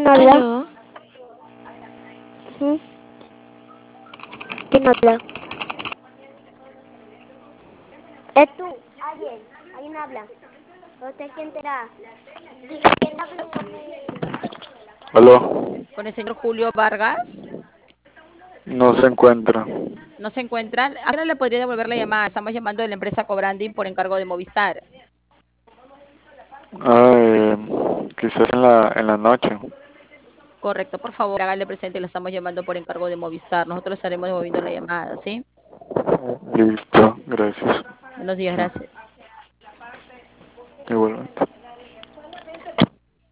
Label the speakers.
Speaker 1: habla?
Speaker 2: Aló,
Speaker 1: ¿Mm? ¿Quién habla? Es tú, alguien habla. ¿Usted quién será? ¿Quién habla?
Speaker 3: ¿Aló?
Speaker 2: con el señor Julio Vargas.
Speaker 3: No se encuentra.
Speaker 2: No se encuentran. Ahora le podría devolver la llamada. Estamos llamando de la empresa Cobranding por encargo de Movistar.
Speaker 3: Ah, quizás en la noche.
Speaker 2: Correcto, por favor, hágale presente. Le estamos llamando por encargo de Movistar. Nosotros estaremos devolviendo la llamada, ¿sí?
Speaker 3: Listo, gracias.
Speaker 2: Buenos días,
Speaker 3: Chao.
Speaker 2: gracias.
Speaker 3: Igualmente.